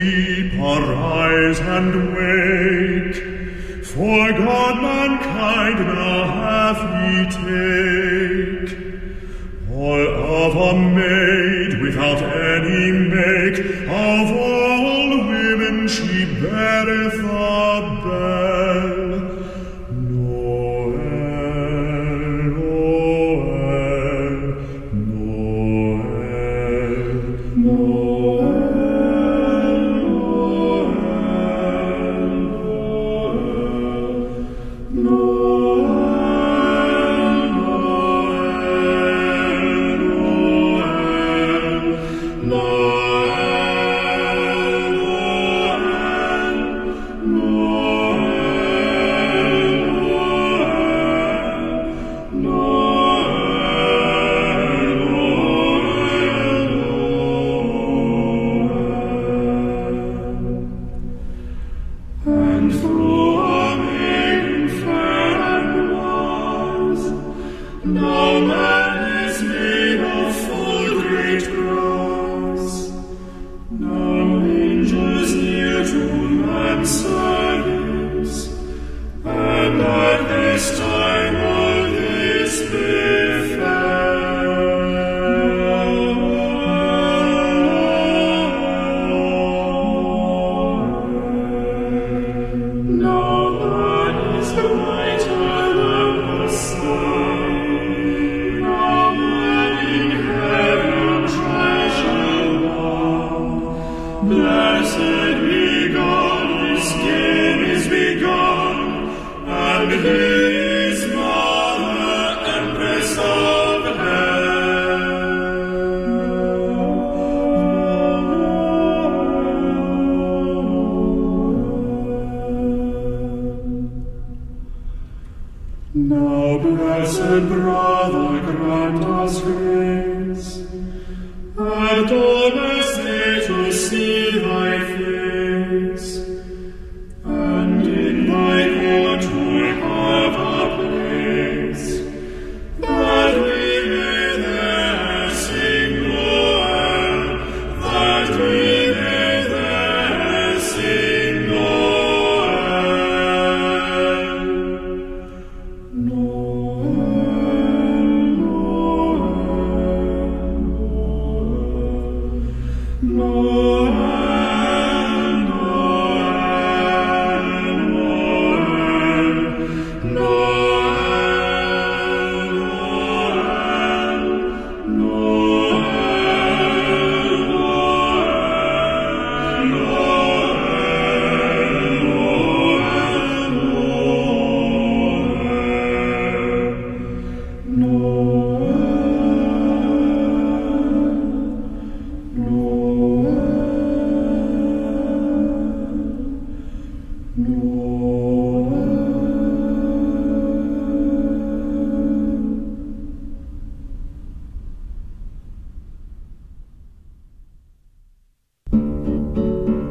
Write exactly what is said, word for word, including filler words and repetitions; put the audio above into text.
Sleep, arise and wake, for God mankind now hath he take. All of a maid without any make, of all women she beareth a bell. Noel, Noel, Noel, Noel. And through a maiden fair and wise, no man is made of full great price. Now angels near to man's service, and at this time all this Blessed be God, his game is begun, and his mother, Empress of heaven. Now, blessed brother, grant us grace, and always to see thy